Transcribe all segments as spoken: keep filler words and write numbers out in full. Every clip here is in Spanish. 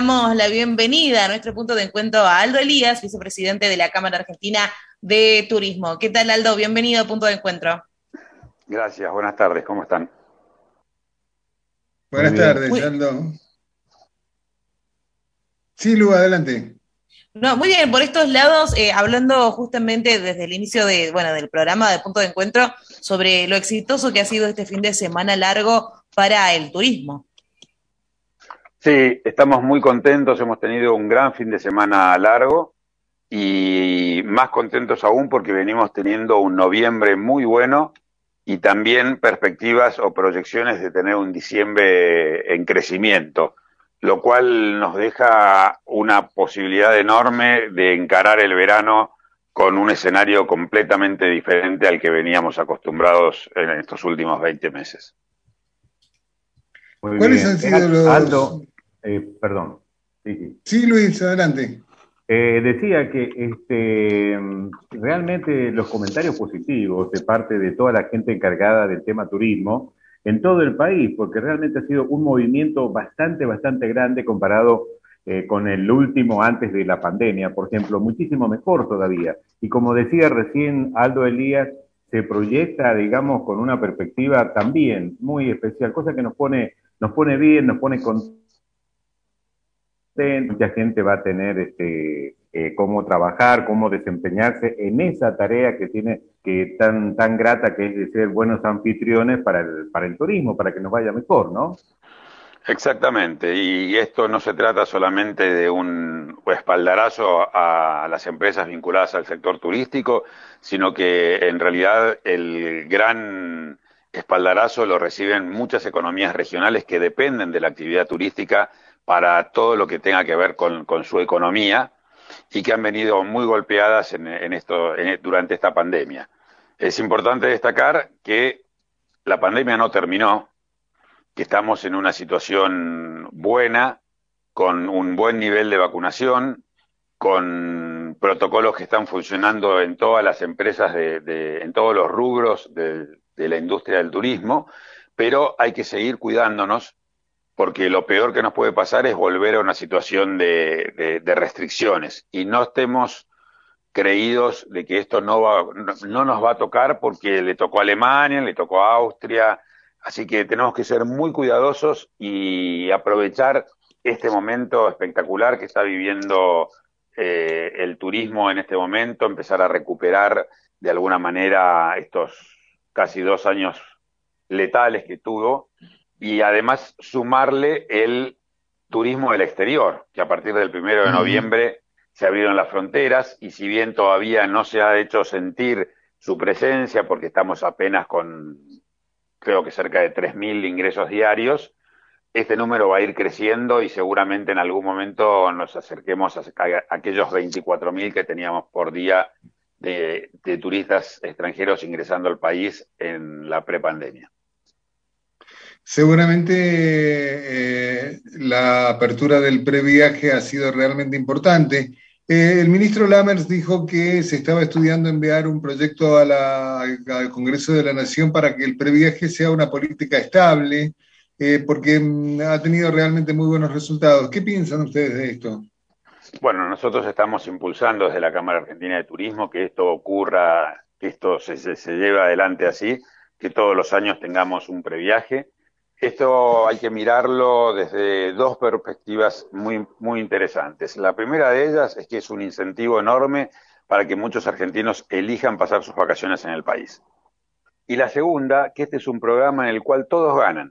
Damos la bienvenida a nuestro punto de encuentro a Aldo Elías, vicepresidente de la Cámara Argentina de Turismo. ¿Qué tal, Aldo? Bienvenido a Punto de Encuentro. Gracias, buenas tardes, ¿cómo están? Buenas tardes, Muy, Aldo. Sí, Lu, adelante. no, muy bien, por estos lados, eh, hablando justamente desde el inicio de, bueno, del programa de Punto de Encuentro sobre lo exitoso que ha sido este fin de semana largo para el turismo. Sí, estamos muy contentos, hemos tenido un gran fin de semana largo y más contentos aún porque venimos teniendo un noviembre muy bueno y también perspectivas o proyecciones de tener un diciembre en crecimiento, lo cual nos deja una posibilidad enorme de encarar el verano con un escenario completamente diferente al que veníamos acostumbrados en estos últimos veinte meses. Muy ¿Cuáles bien. han sido Eh, los...? Aldo, eh, perdón. Sí, sí. Sí, Luis, adelante. Eh, decía que este, mm, realmente los comentarios positivos de parte de toda la gente encargada del tema turismo en todo el país, porque realmente ha sido un movimiento bastante, bastante grande comparado eh, con el último antes de la pandemia, por ejemplo, muchísimo mejor todavía. Y como decía recién Aldo Elías, se proyecta, digamos, con una perspectiva también muy especial, cosa que nos pone, nos pone bien, nos pone contentos. Mucha gente va a tener este, eh, cómo trabajar, cómo desempeñarse en esa tarea que tiene, que tan, tan grata que es de ser buenos anfitriones para el, para el turismo, para que nos vaya mejor, ¿no? Exactamente, y esto no se trata solamente de un espaldarazo a las empresas vinculadas al sector turístico, sino que en realidad el gran espaldarazo lo reciben muchas economías regionales que dependen de la actividad turística para todo lo que tenga que ver con, con su economía y que han venido muy golpeadas en, en esto, en, durante esta pandemia. Es importante destacar que la pandemia no terminó, que estamos en una situación buena, con un buen nivel de vacunación, con protocolos que están funcionando en todas las empresas, de, de, en todos los rubros de, de la industria del turismo, pero hay que seguir cuidándonos porque lo peor que nos puede pasar es volver a una situación de, de, de restricciones y no estemos creídos de que esto no, va, no, no nos va a tocar porque le tocó a Alemania, le tocó a Austria, así que tenemos que ser muy cuidadosos y aprovechar este momento espectacular que está viviendo eh, el turismo en este momento, empezar a recuperar de alguna manera estos casi dos años letales que tuvo y además sumarle el turismo del exterior, que a partir del primero de Ujú. noviembre se abrieron las fronteras y si bien todavía no se ha hecho sentir su presencia porque estamos apenas con creo que cerca de tres mil ingresos diarios, este número va a ir creciendo y seguramente en algún momento nos acerquemos a, a aquellos veinticuatro mil que teníamos por día de, de turistas extranjeros ingresando al país en la prepandemia. Seguramente eh, la apertura del previaje ha sido realmente importante. Eh, el ministro Lammers dijo que se estaba estudiando enviar un proyecto a la- al Congreso de la Nación para que el previaje sea una política estable, eh, porque mm, ha tenido realmente muy buenos resultados. ¿Qué piensan ustedes de esto? Bueno, nosotros estamos impulsando desde la Cámara Argentina de Turismo que esto ocurra, que esto se, se, se lleve adelante así, que todos los años tengamos un previaje. Esto hay que mirarlo desde dos perspectivas muy, muy interesantes. La primera de ellas es que es un incentivo enorme para que muchos argentinos elijan pasar sus vacaciones en el país. Y la segunda, que este es un programa en el cual todos ganan,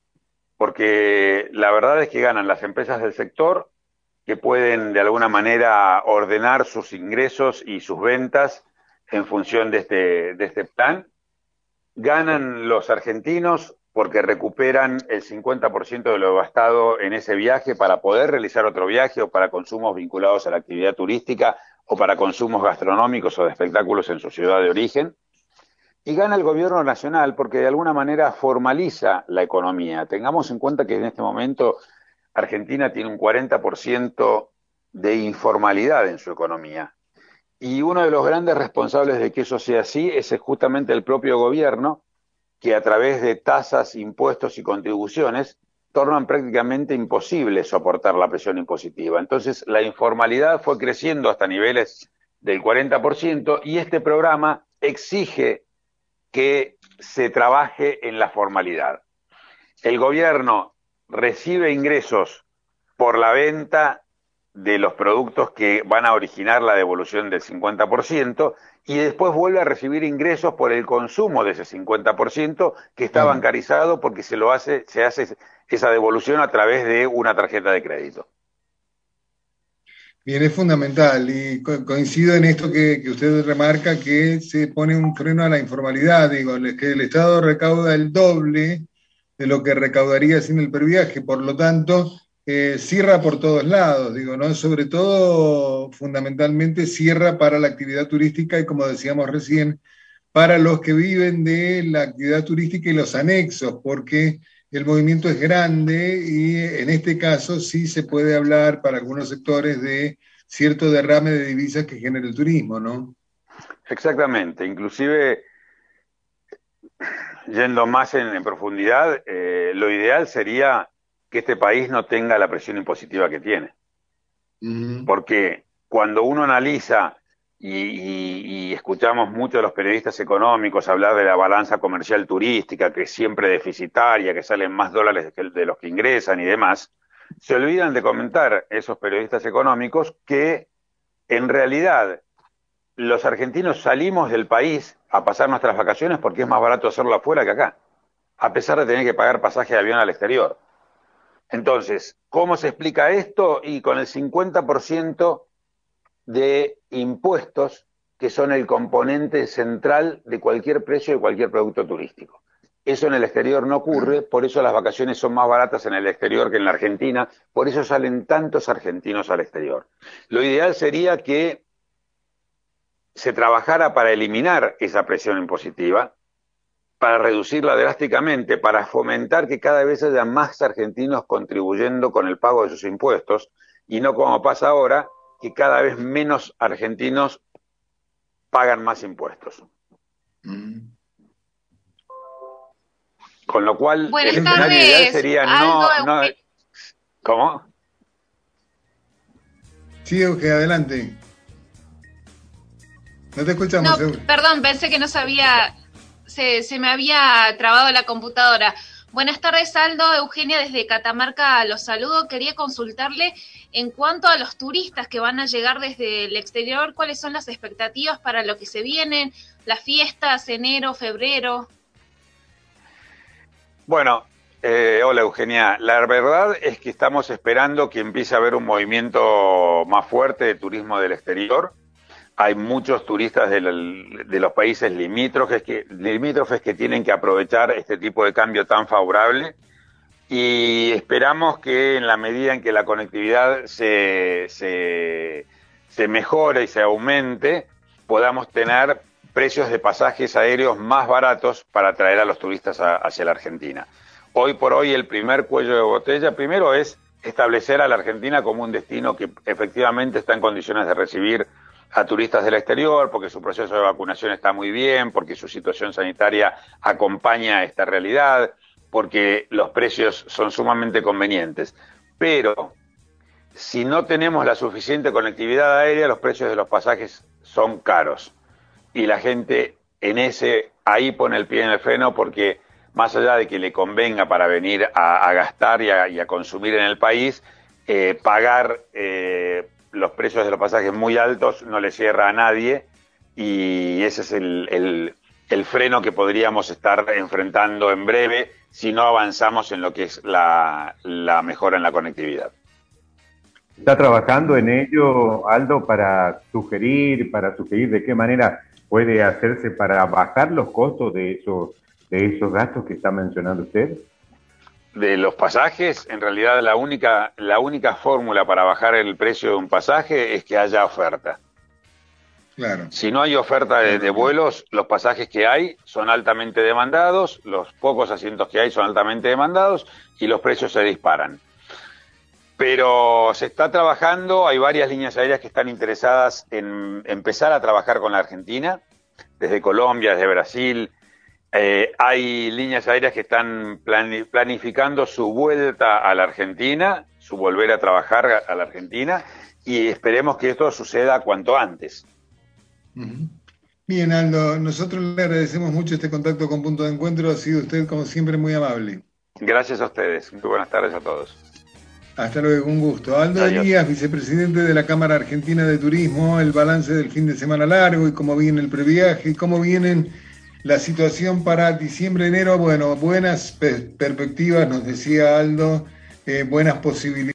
porque la verdad es que ganan las empresas del sector, que pueden de alguna manera ordenar sus ingresos y sus ventas en función de este, de este plan. Ganan los argentinos porque recuperan el cincuenta por ciento de lo gastado en ese viaje para poder realizar otro viaje o para consumos vinculados a la actividad turística o para consumos gastronómicos o de espectáculos en su ciudad de origen. Y gana el gobierno nacional porque de alguna manera formaliza la economía. Tengamos en cuenta que en este momento Argentina tiene un cuarenta por ciento de informalidad en su economía. Y uno de los grandes responsables de que eso sea así es justamente el propio gobierno, que a través de tasas, impuestos y contribuciones tornan prácticamente imposible soportar la presión impositiva. Entonces, la informalidad fue creciendo hasta niveles del cuarenta por ciento y este programa exige que se trabaje en la formalidad. El gobierno recibe ingresos por la venta de los productos que van a originar la devolución del cincuenta por ciento y después vuelve a recibir ingresos por el consumo de ese cincuenta por ciento que está Claro. bancarizado porque se lo hace, se hace esa devolución a través de una tarjeta de crédito. Bien, es fundamental y co- coincido en esto que, que usted remarca, que se pone un freno a la informalidad. Digo, es que el Estado recauda el doble de lo que recaudaría sin el previaje, por lo tanto, eh, cierra por todos lados, digo, ¿no? Sobre todo, fundamentalmente, cierra para la actividad turística y, como decíamos recién, para los que viven de la actividad turística y los anexos, porque el movimiento es grande y en este caso sí se puede hablar para algunos sectores de cierto derrame de divisas que genera el turismo, ¿no? Exactamente, inclusive yendo más en, en profundidad, eh, lo ideal sería que este país no tenga la presión impositiva que tiene. Uh-huh. Porque cuando uno analiza y, y, y escuchamos mucho a los periodistas económicos hablar de la balanza comercial turística, que es siempre deficitaria, que salen más dólares de los que ingresan y demás, se olvidan de comentar esos periodistas económicos que en realidad los argentinos salimos del país a pasar nuestras vacaciones porque es más barato hacerlo afuera que acá, a pesar de tener que pagar pasaje de avión al exterior. Entonces, ¿cómo se explica esto? Y con el cincuenta por ciento de impuestos que son el componente central de cualquier precio de cualquier producto turístico. Eso en el exterior no ocurre, por eso las vacaciones son más baratas en el exterior que en la Argentina, por eso salen tantos argentinos al exterior. Lo ideal sería que se trabajara para eliminar esa presión impositiva, para reducirla drásticamente, para fomentar que cada vez haya más argentinos contribuyendo con el pago de sus impuestos, y no como pasa ahora, que cada vez menos argentinos pagan más impuestos. Uh-huh. Con lo cual, Buenas el escenario tardes, ideal sería no, Aldo, no... Eugenio. ¿Cómo? Sí, Euge, adelante. No te escuchamos, No, Euge. perdón, pensé que no sabía, se, se me había trabado la computadora. Buenas tardes, Aldo, Eugenia desde Catamarca los saludo. Quería consultarle en cuanto a los turistas que van a llegar desde el exterior, ¿cuáles son las expectativas para lo que se vienen, las fiestas, enero, febrero? Bueno, eh, hola Eugenia. La verdad es que estamos esperando que empiece a haber un movimiento más fuerte de turismo del exterior. Hay muchos turistas de, la, de los países limítrofes que, limítrofes que tienen que aprovechar este tipo de cambio tan favorable y esperamos que en la medida en que la conectividad se, se, se mejore y se aumente, podamos tener precios de pasajes aéreos más baratos para atraer a los turistas a, hacia la Argentina. Hoy por hoy el primer cuello de botella primero es establecer a la Argentina como un destino que efectivamente está en condiciones de recibir a turistas del exterior, porque su proceso de vacunación está muy bien, porque su situación sanitaria acompaña esta realidad, porque los precios son sumamente convenientes. Pero si no tenemos la suficiente conectividad aérea, los precios de los pasajes son caros. Y la gente en ese, ahí pone el pie en el freno, porque más allá de que le convenga para venir a, a gastar y a, y a consumir en el país, eh, pagar eh, los precios de los pasajes muy altos no le cierra a nadie, y ese es el, el, el freno que podríamos estar enfrentando en breve si no avanzamos en lo que es la, la mejora en la conectividad. ¿Está trabajando en ello, Aldo, para sugerir, para sugerir de qué manera puede hacerse para bajar los costos de esos, de esos gastos que está mencionando usted? De los pasajes, en realidad la única, la única fórmula para bajar el precio de un pasaje es que haya oferta. Claro. Si no hay oferta de, de vuelos, los pasajes que hay son altamente demandados, los pocos asientos que hay son altamente demandados y los precios se disparan. Pero se está trabajando, hay varias líneas aéreas que están interesadas en empezar a trabajar con la Argentina, desde Colombia, desde Brasil, Eh, hay líneas aéreas que están plani- planificando su vuelta a la Argentina, su volver a trabajar a, a la Argentina, y esperemos que esto suceda cuanto antes. Uh-huh. Bien, Aldo, nosotros le agradecemos mucho este contacto con Punto de Encuentro, ha sido usted como siempre muy amable. Gracias a ustedes, muy buenas tardes a todos. Hasta luego, un gusto. Aldo Adiós. Elías, vicepresidente de la Cámara Argentina de Turismo, el balance del fin de semana largo y cómo viene el previaje y cómo vienen la situación para diciembre, enero. Bueno, buenas per- perspectivas, nos decía Aldo, eh, buenas posibilidades.